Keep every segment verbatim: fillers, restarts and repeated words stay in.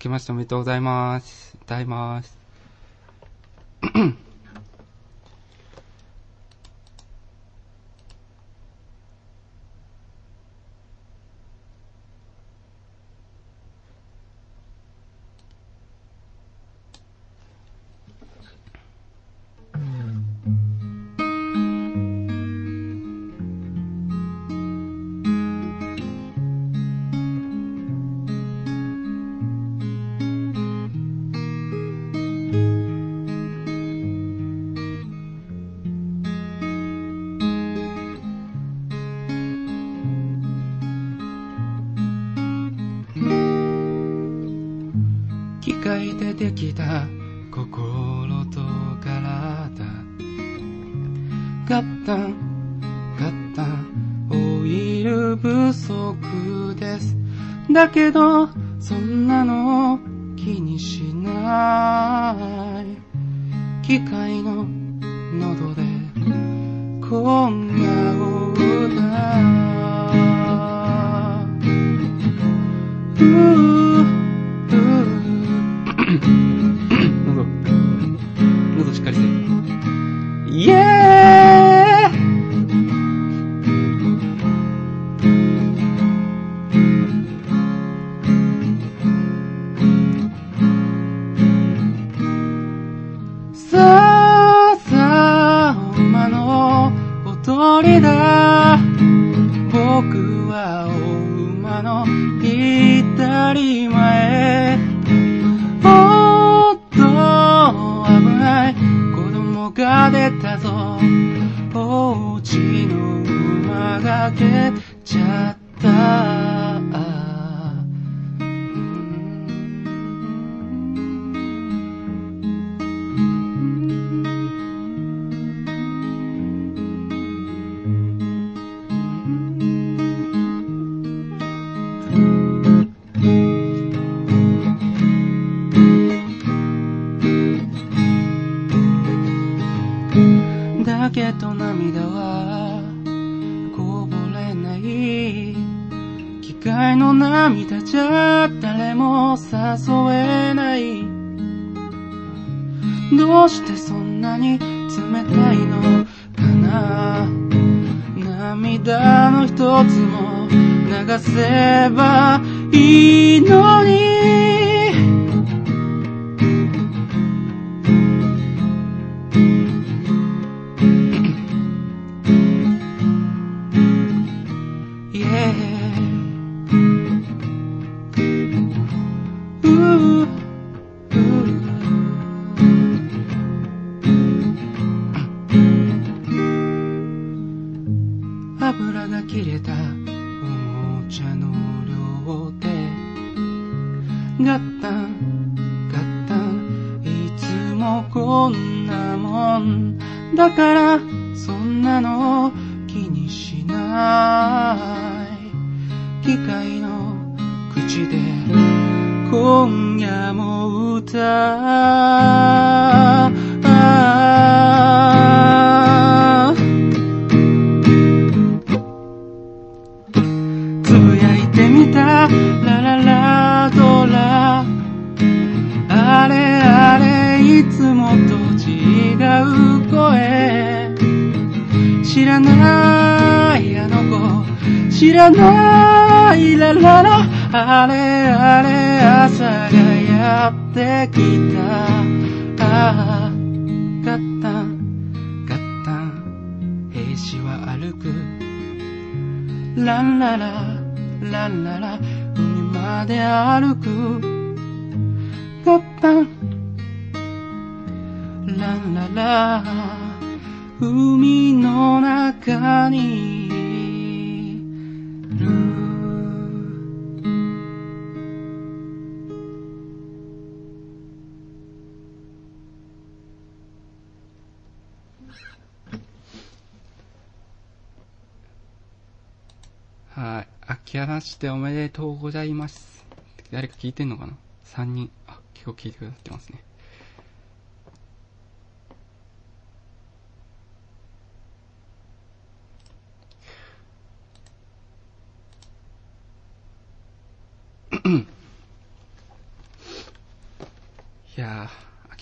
けましておめでとうございます。歌います。機械でできた心と体、ガッタンガッタンオイル不足です。だけどそんなの気にしない。機械の喉で今夜を歌う。喉喉しっかりしてイエーイ。さあさあ馬の踊りだ。僕はお馬の当たり前。おっと危ない、子供が出たぞ。お家の馬が蹴っちゃった。だけど涙はこぼれない。機械の涙じゃ誰も誘えない。どうしてそんなに冷たいのかな。涙の一つも流せばいいのに。油が切れたおもちゃの両手、ガッタンガッタンいつもこんなもんだからそんなの気にしない。機械の口で今夜も歌う。つぶやいてみたラララドラ、あれあれいつもと違う声。知らないあの子知らないラララ、あれあれ朝がやってきた。ああガッタンガッタン兵士は歩く。ランララランララ海まで歩く。ガッタンランララ海の中にいる。はい。あきあらしておめでとうございます。誰か聞いてんのかな ?さん 人。あ、結構聞いてくださってますね。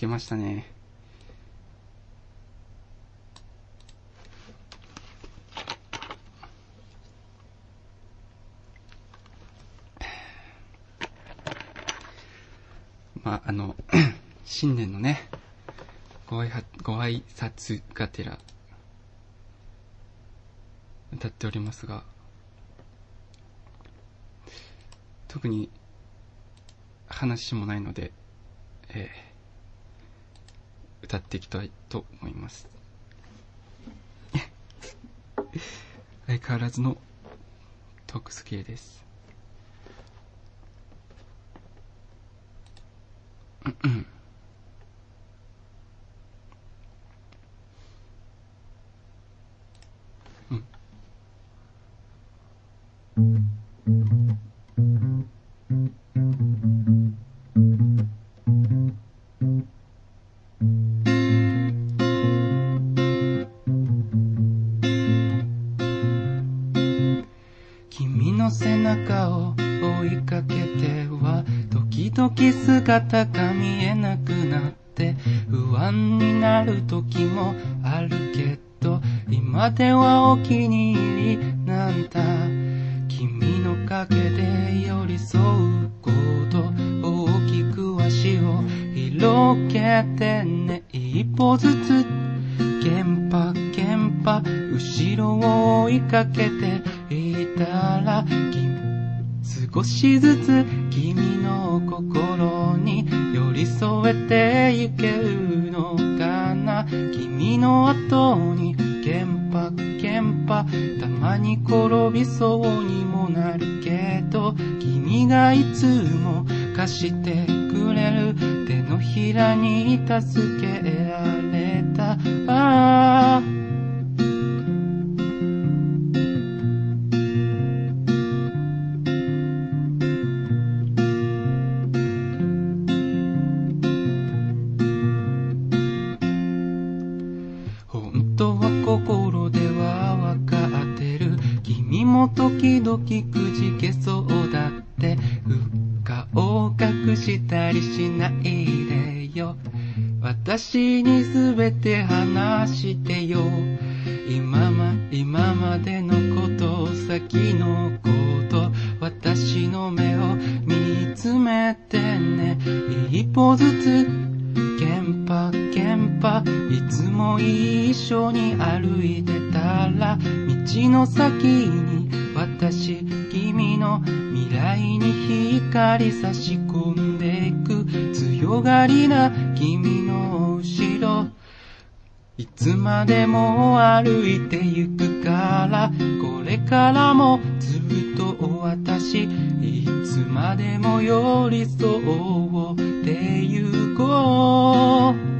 けましたね。まあ、あの、新年のね、ご挨拶、ご挨拶がてら、歌っておりますが、特に話もないので、えー、歌っていきたいと思います。相変わらずのトークス系です。うん君の背中を追いかけては時々姿が見えなくなって不安になる時もあるけど、今ではお気に入りなんだ。君の影で寄り添うこと大きく足を広げてね、一歩ずつケンパケンパ後ろを追いかけていたら、少しずつ君の心に寄り添えてゆけるのかな。君の後にケンパケンパ、たまに転びそうにもなるけど、君がいつも貸してくれる手のひらに助けられた。ああ本当は心ではわかってる。君も時々くじけそうだって。顔を隠したりしないでよ。私にすべて話してよ。今ま、今までのこと、先のこと、私の目を見つめてね。一歩ずつケンパケンパ、いつも一緒に歩いてたら、道の先に私、君の未来に光差し込んでいく。強がりな君の後ろ、いつまでも歩いてゆくから、これからもずっと私、いつまでも寄り添ってゆこう。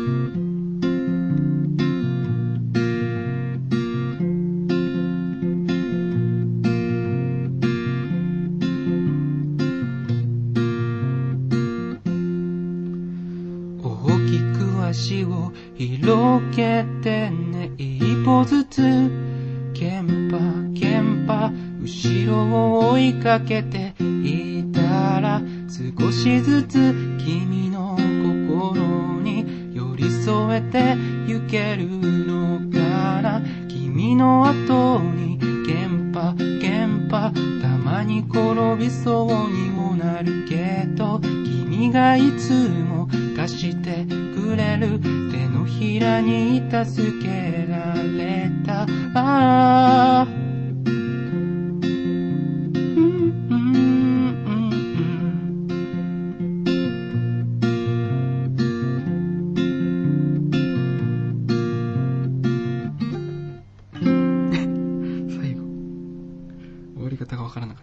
大きく足を広げてね、一歩ずつケンパケンパ後ろを追いかけていたら、少しずつ君の心に寄り添えてゆけるのかな。君の後にケンパケンパ、たまに転びそうにもなるけど、君がいつも貸してくれる手のひらに助けられた。ああ最後終わり方がわからなかった。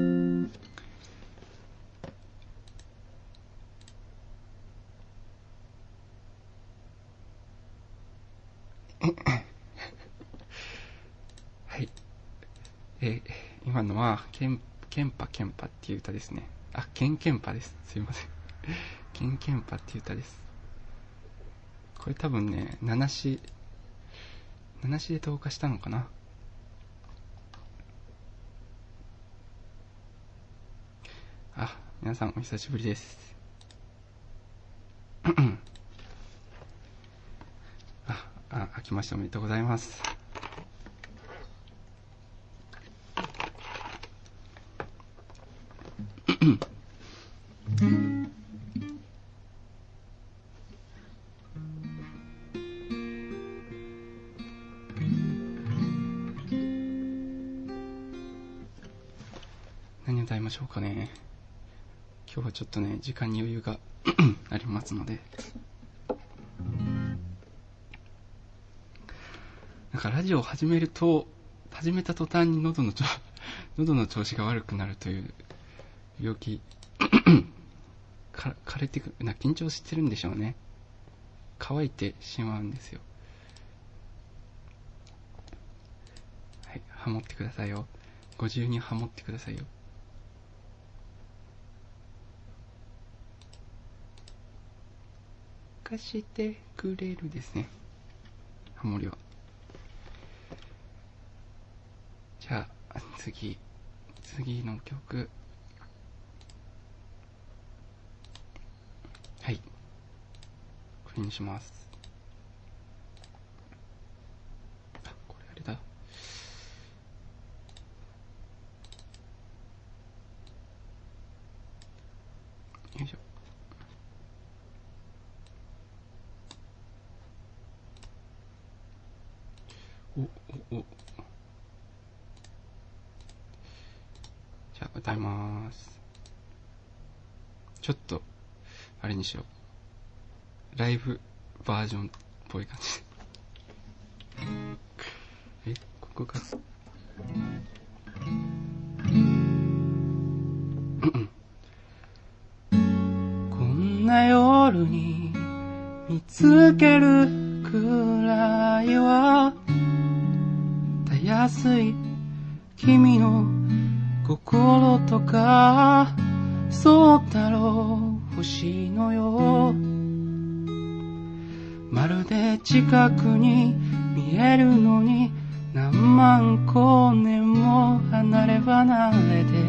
はい、えー、今のはケンケンパケンパっていう歌ですね。あ、ケンケンパです。すいません。ケンケンパっていう歌です。これ多分ね、七し七しで投下したのかな。あ、皆さんお久しぶりです。 きましておめでとうございます。何を歌いましょうかね。今日はちょっとね、時間に余裕がありますので。なんかラジオを始めると、始めた途端に喉のちょ喉の調子が悪くなるという病気か枯れてくな緊張してるんでしょうね。乾いてしまうんですよ。はい、ハモってくださいよ。ご自由にハモってくださいよ。貸してくれるですね、ハモリは。じゃあ次次の曲、はい、これにします。あ、これあれだ。よいしょ。おおおじゃあ歌います。ちょっとあれにしよう、ライブバージョンっぽい感じえ、ここかこんな夜に見つけるくらいはたやすい君の心とか、そうだろう星のよう、まるで近くに見えるのに何万光年も離れ離れて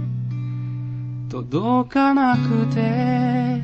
届かなくて、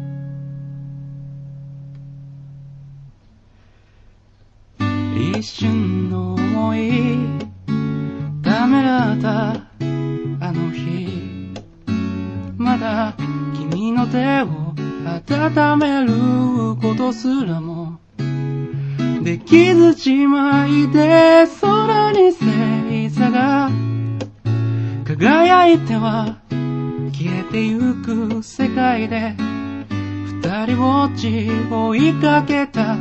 一瞬の思いためらったあの日、まだ君の手を温めることすらもできずじまいで、空に星座が輝いては消えてゆく世界で二人ぼっち追いかけた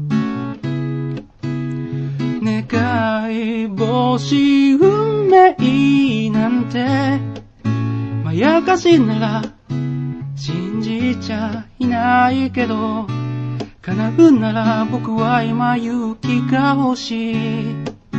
願い星運命なんてまやかしなら信じちゃいないけど、叶うなら僕は今勇気が欲しい。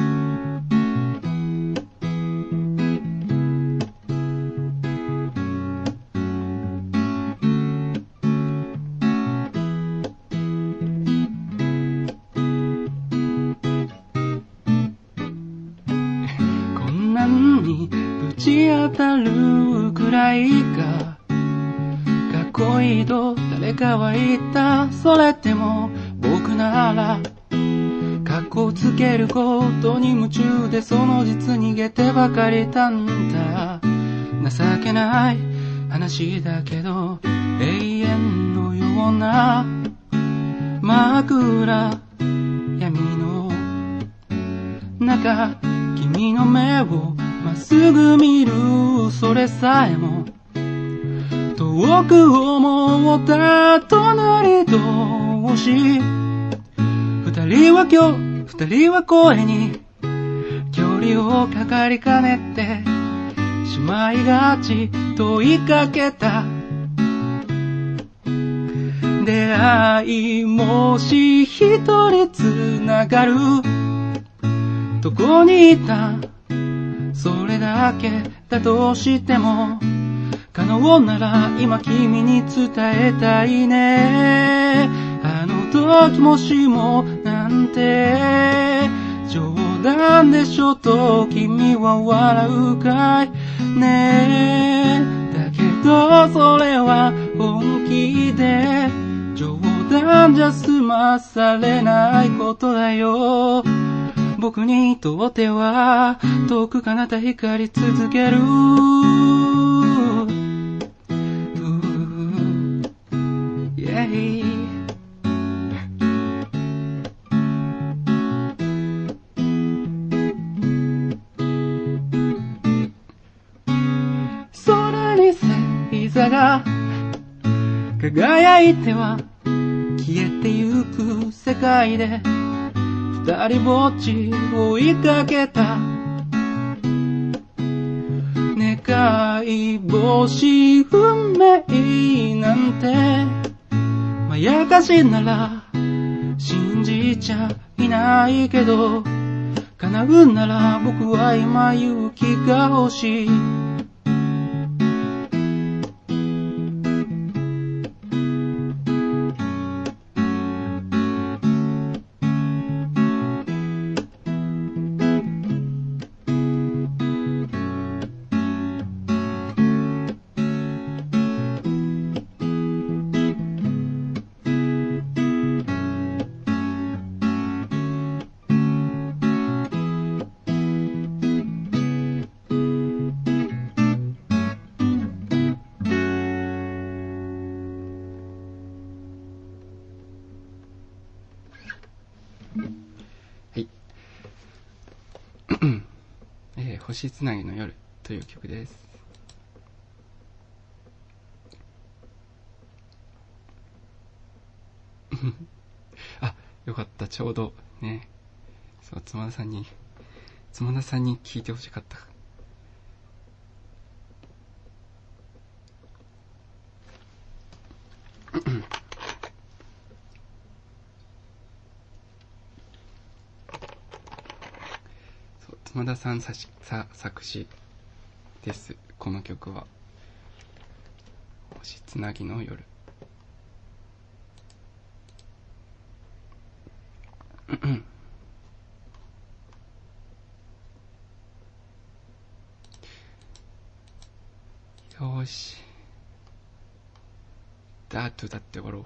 こんなんにぶち当たるくらいかかっこいいと誰かは言った。それでも僕ならかっこつけることに夢中で、その実逃げてばかりたんだ。情けない話だけど永遠のような真っ暗闇の中、君の目をまっすぐ見る、それさえも遠く思った隣同士、二人は今日二人は声に距離をかかりかねてしまいがち問いかけた。出会いもし一人つながる、どこにいたそれだけだとしても可能なら今君に伝えたいね。あの時もしもなんて冗談でしょと君は笑うかいね。だけどそれは本気で冗談じゃ済まされないことだよ。僕にとっては遠く彼方光り続ける。Yeah. 空に星座が輝いては消えてゆく世界で二人ぼっち追いかけた願い星運命なんてまやかしなら信じちゃいないけど、叶うなら僕は今勇気が欲しい。えー、星つなぎの夜という曲です。あ、よかった。ちょうどね、そう、妻田さんに妻田さんに聞いてほしかった。妻田さんさしさ作詞です。この曲は星つなぎの夜。よし、だーっと歌って終わろう。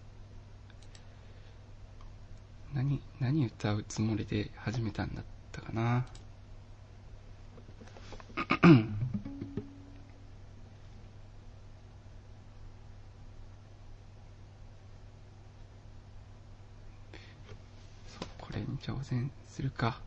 何何歌うつもりで始めたんだったかな。そう、これに挑戦するか。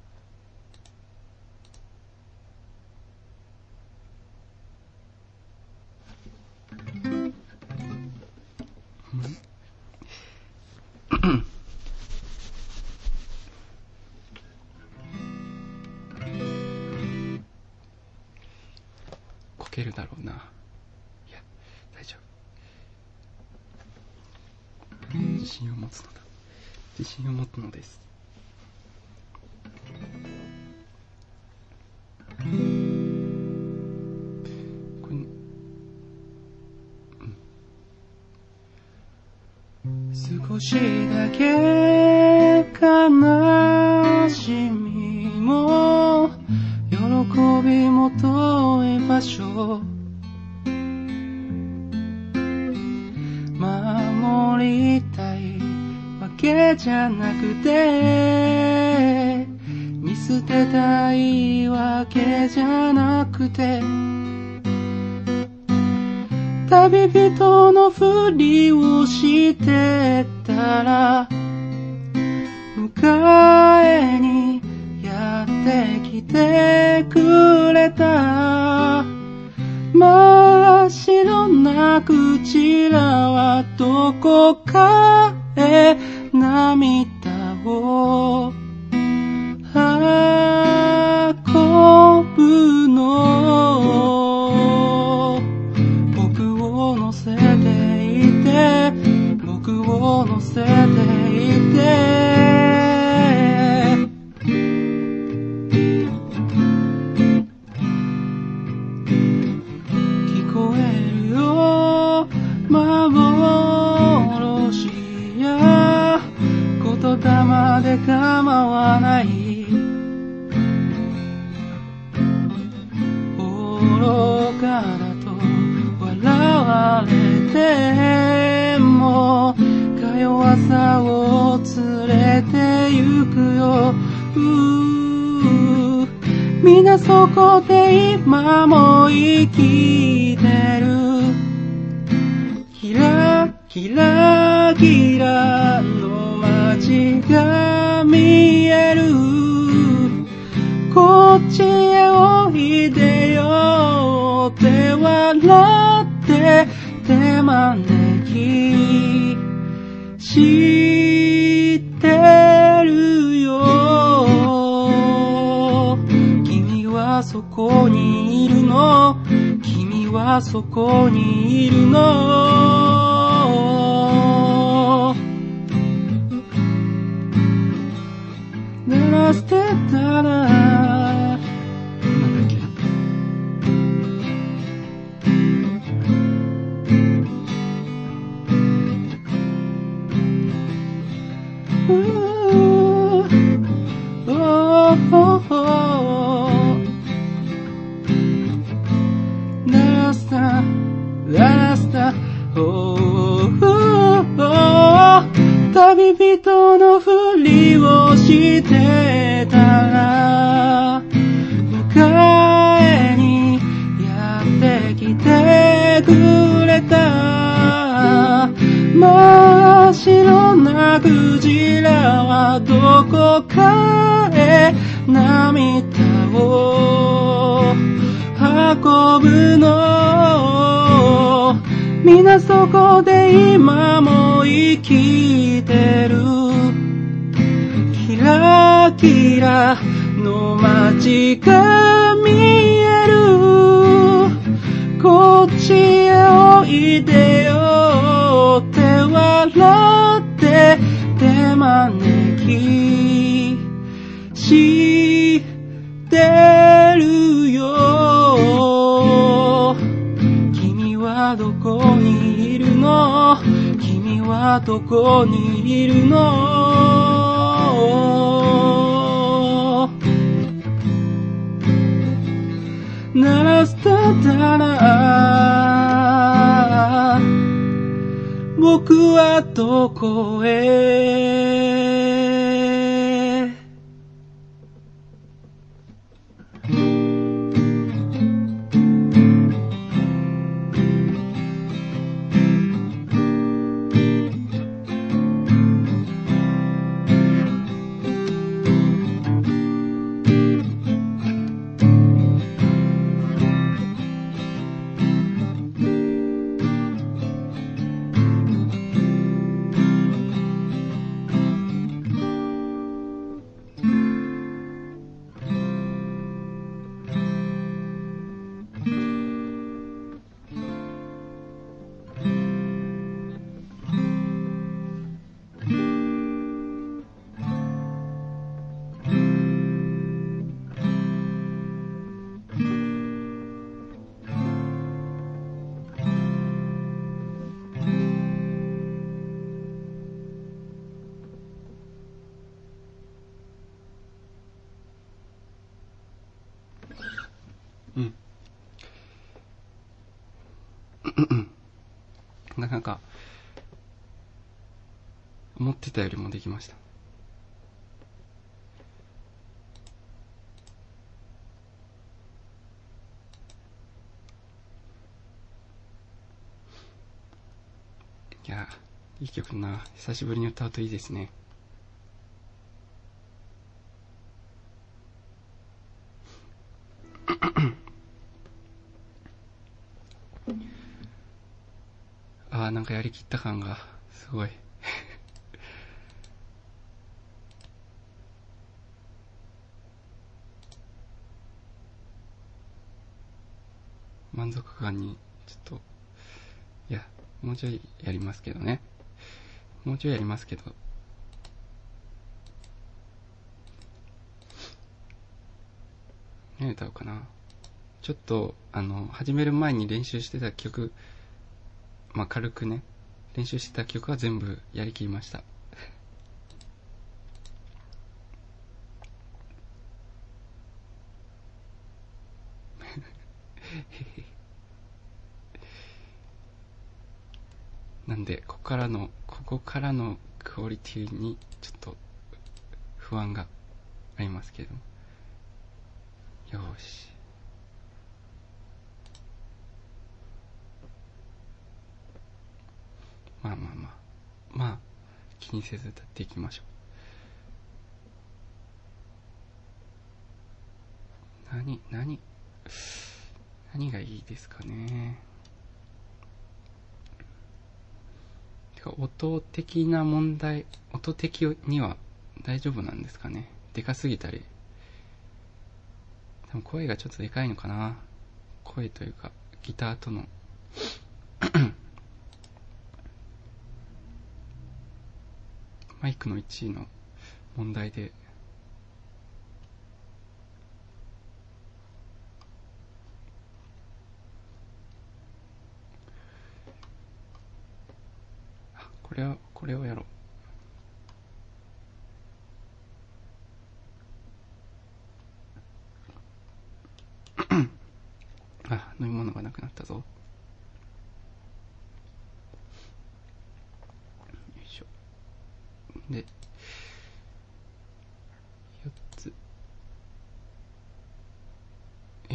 こけるだろうな。いや、大丈夫。自信を持つのだ。自信を持つのです。これ、うん、少しだけ悲しみも喜びも遠い場所、守りたいわけじゃなくて、見捨てたいわけじゃなくて、旅人のふりをしてたら迎えにやってきてくれた。真っ白なクジラはどこかへ涙を運ぶの。僕を乗せていて、僕を乗せていて、聞こえるよ幻や言霊で構わない。 翼を連れて行くよ。うーみんなそこで今も生きてる。キラキラキラの街が見える。こっちへおいでよって笑って手招きしてるよ。君はそこにいるの。君はそこにいるの。鳴らしてたらなんだっけ。うーおーおー鳴らした鳴らしたおーおー旅人のふりをしてたら迎えにやってきてくれた。真っ白なクジラはどこかへ涙を運ぶの。みんなそこで今も生きてる。キラキラの街が見える。こっちへおいでよって笑って手招きしてるよ。君はどこにいるの。君はどこにいるの。鳴らしてたら僕はどこへ。うんなかなか思ってたよりもできました。いやいい曲だな。久しぶりに歌うといいですね。あーなんかやりきった感がすごい満足感にちょっといやもうちょいやりますけどね。もうちょいやりますけど何歌おうかな。ちょっとあの始める前に練習してた曲、まあ軽くね練習してた曲は全部やりきりましたなんでここからのここからのクオリティにちょっと不安がありますけども、よーし、まあまあまあまあ気にせず歌っていきましょう。何何何がいいですかね。てか音的な問題、音的には大丈夫なんですかね。でかすぎたり、でも声がちょっとでかいのかな。声というかギターとのマイクの位置の問題で、あ、これをこれをやろう。あ、飲み物がなくなったぞ。よいしょ。で、よっつ。え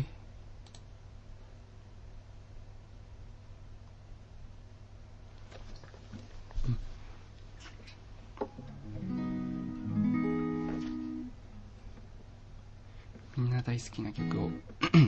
みんな大好きな曲を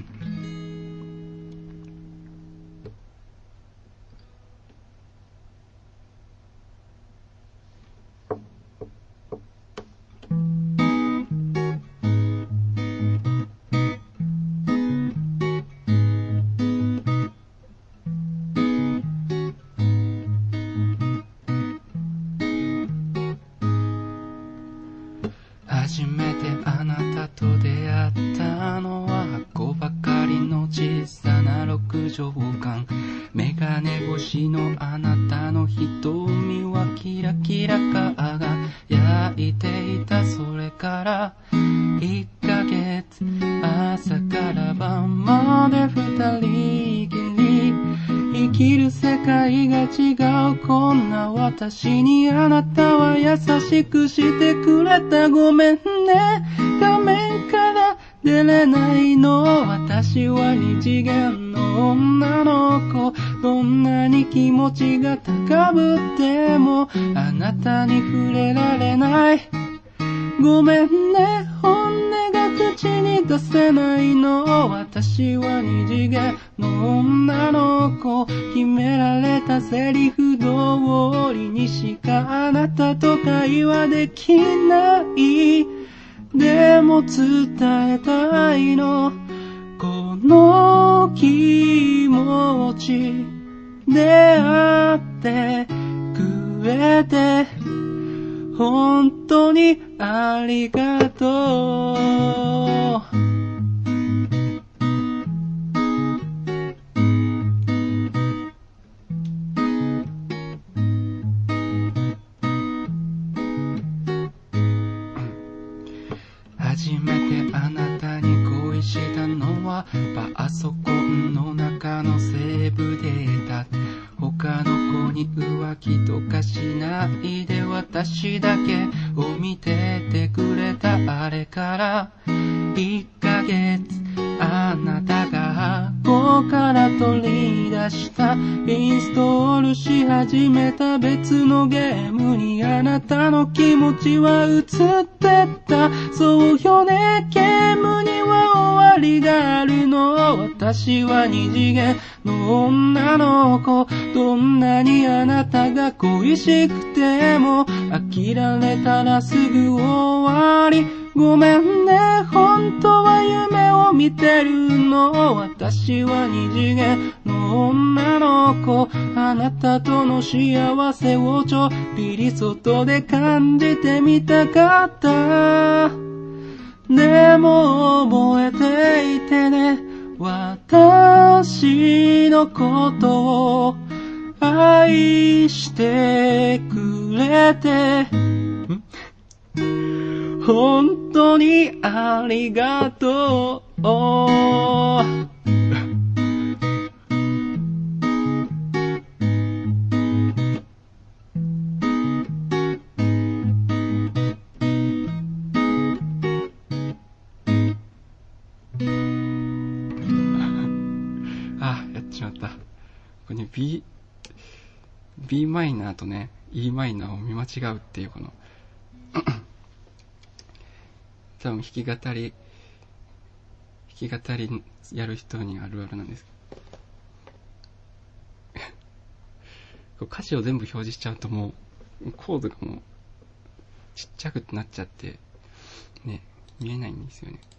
初めてあなたと出会ったのは箱ばかりの小さな六畳間、メガネ越しのあなたの瞳はキラキラ輝いていた。それからいっかげつ、朝から晩まで二人きり、生きる世界が違うこんな私にあなたは優しくしてくれた。ごめんね、画面から出れないの。私は二次元の女の子、どんなに気持ちが高ぶってもあなたに触れられない。ごめんね、本音が口に出せないの。私は二次元の女の子、決められたセリフ通りにしかあなたと会話できない。でも伝えたいの、この気持ち。出会ってくれて本当にありがとう。初めてあなたに恋したのはパソコンの中のセーブデータ。他の子に浮気とかしないで私だけを見ててくれた。あれからいっかげつ、あなたが箱から取り出したインストールし始めた別のゲームにあなたの気持ちは映ってた。そうよね、ゲームには終わりがあるの。私は二次元の女の子、どんなにあなたが恋しくても飽きられたらすぐ終わり。ごめんね、本当は夢を見てるの。私は二次元の女の子、あなたとの幸せをちょっぴり外で感じてみたかった。でも覚えていてね、私のことを愛してくれて本当にありがとう。 これね B B マイナーとね E マイナーを見間違うっていうこの多分弾き語り弾き語りやる人にあるあるなんです歌詞を全部表示しちゃうともうコードがもうちっちゃくなっちゃってね見えないんですよね。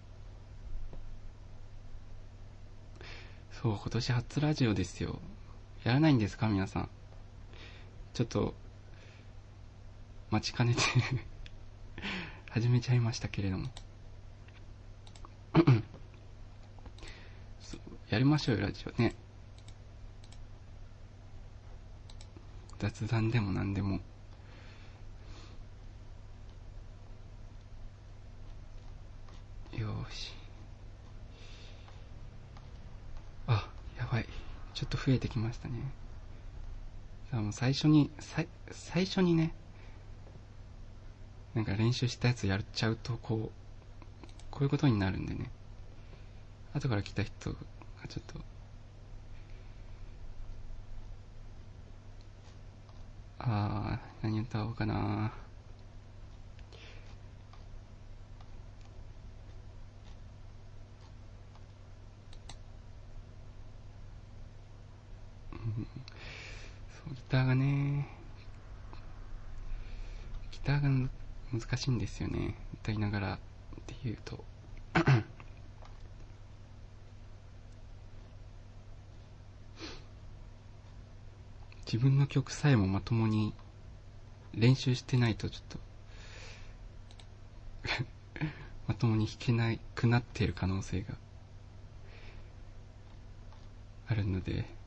そう今年初ラジオですよ。やらないんですか皆さん。ちょっと待ちかねて始めちゃいましたけれどもそうやりましょうよラジオね。雑談でも何でもよーし。あ、やばいちょっと増えてきましたね。さあもう最初にさ最初にねなんか練習したやつやっちゃうとこうこういうことになるんでね。後から来た人がちょっとあー何歌おうかな。そうギターがねギターが難しいんですよね。歌いながらっていうと自分の曲さえもまともに練習してないとちょっとまともに弾けなくなっている可能性があるので